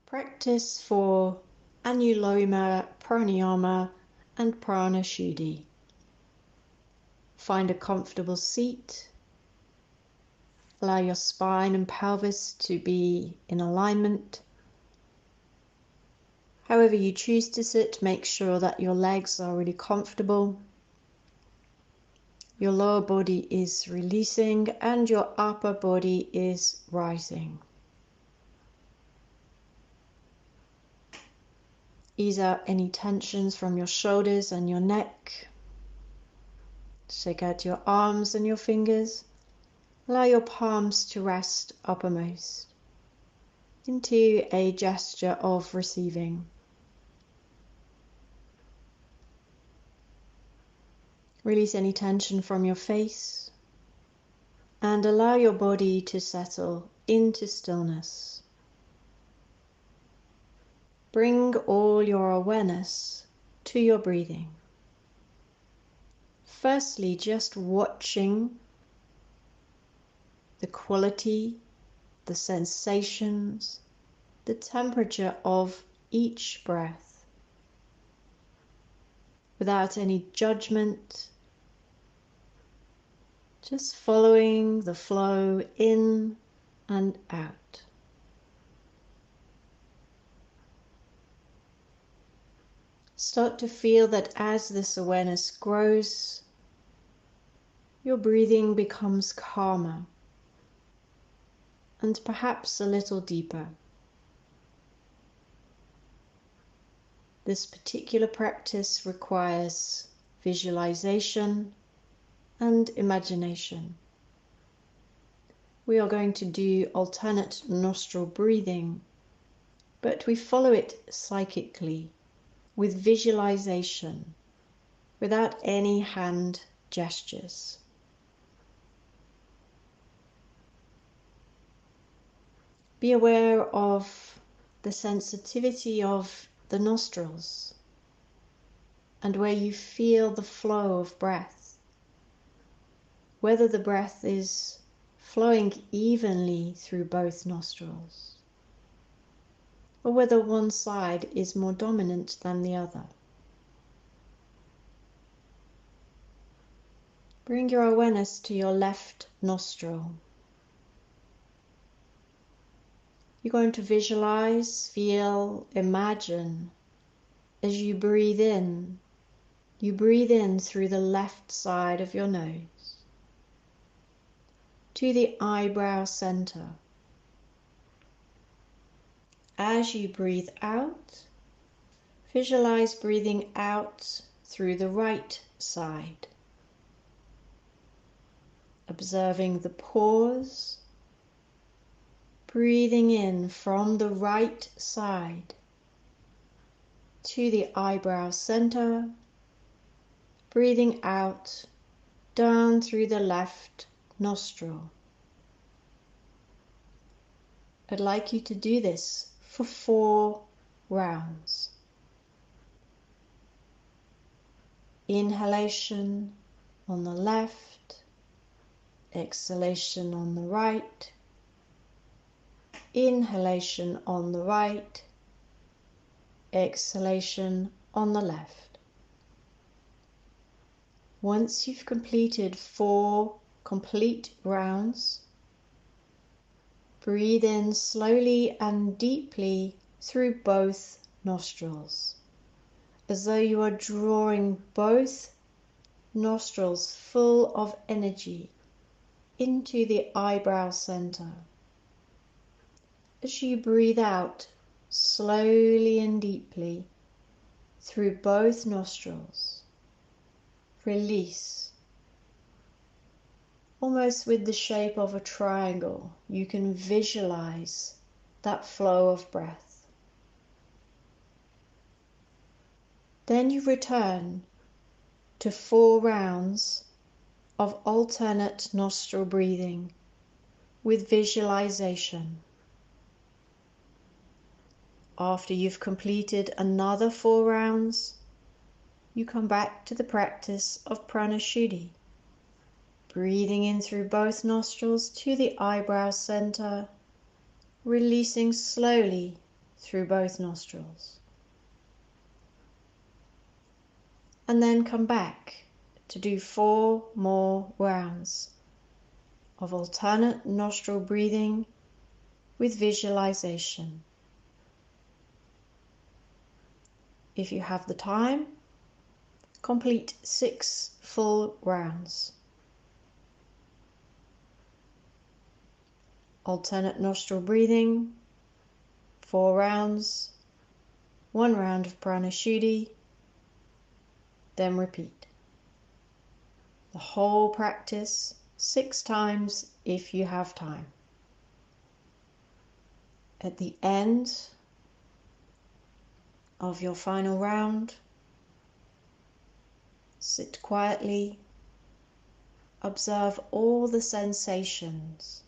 Practice for Anuloma Pranayama and Pranashuddhi. Find a comfortable seat. Allow your spine and pelvis to be in alignment. However you choose to sit, make sure that your legs are really comfortable. Your lower body is releasing and your upper body is rising. Ease out any tensions from your shoulders and your neck. Shake out your arms and your fingers. Allow your palms to rest uppermost into a gesture of receiving. Release any tension from your face and allow your body to settle into stillness. Bring all your awareness to your breathing. Firstly, just watching the quality, the sensations, the temperature of each breath, without any judgment, just following the flow in and out. Start to feel that as this awareness grows, your breathing becomes calmer and perhaps a little deeper. This particular practice requires visualization and imagination. We are going to do alternate nostril breathing, but we follow it psychically with visualization, without any hand gestures. Be aware of the sensitivity of the nostrils and where you feel the flow of breath, whether the breath is flowing evenly through both nostrils, or whether one side is more dominant than the other. Bring your awareness to your left nostril. You're going to visualize, feel, imagine as you breathe in through the left side of your nose to the eyebrow center. As you breathe out, visualize breathing out through the right side, observing the pause, breathing in from the right side to the eyebrow center, breathing out down through the left nostril. I'd like you to do this for 4 rounds. Inhalation on the left, exhalation on the right, inhalation on the right, exhalation on the left. Once you've completed 4 complete rounds, breathe in slowly and deeply through both nostrils, as though you are drawing both nostrils full of energy into the eyebrow center. As you breathe out slowly and deeply through both nostrils, release. Almost with the shape of a triangle, you can visualize that flow of breath. Then you return to 4 rounds of alternate nostril breathing with visualization. After you've completed another 4 rounds, you come back to the practice of Pranashuddhi. Breathing in through both nostrils to the eyebrow center, releasing slowly through both nostrils. And then come back to do 4 more rounds of alternate nostril breathing with visualization. If you have the time, complete 6 full rounds. Alternate nostril breathing, 4 rounds, 1 round of Pranashuddhi, then repeat. The whole practice 6 times if you have time. At the end of your final round, sit quietly, observe all the sensations.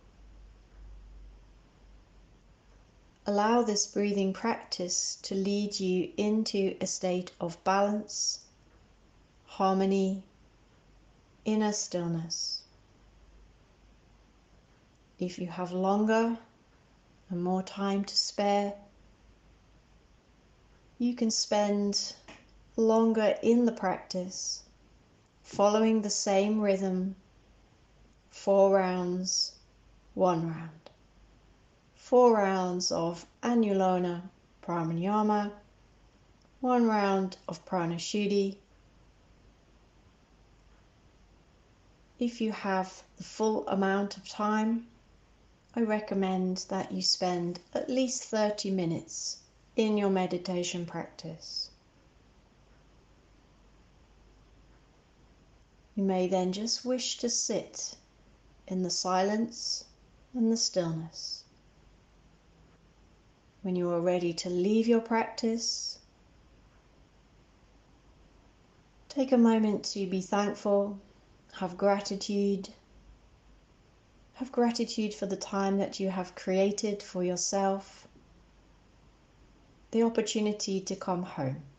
Allow this breathing practice to lead you into a state of balance, harmony, inner stillness. If you have longer and more time to spare, you can spend longer in the practice, following the same rhythm, 4 rounds, 1 round. 4 rounds of Anulona Pranayama, 1 round of Pranashuddhi. If you have the full amount of time, I recommend that you spend at least 30 minutes in your meditation practice. You may then just wish to sit in the silence and the stillness. When you are ready to leave your practice, take a moment to be thankful, have gratitude. Have gratitude for the time that you have created for yourself, the opportunity to come home.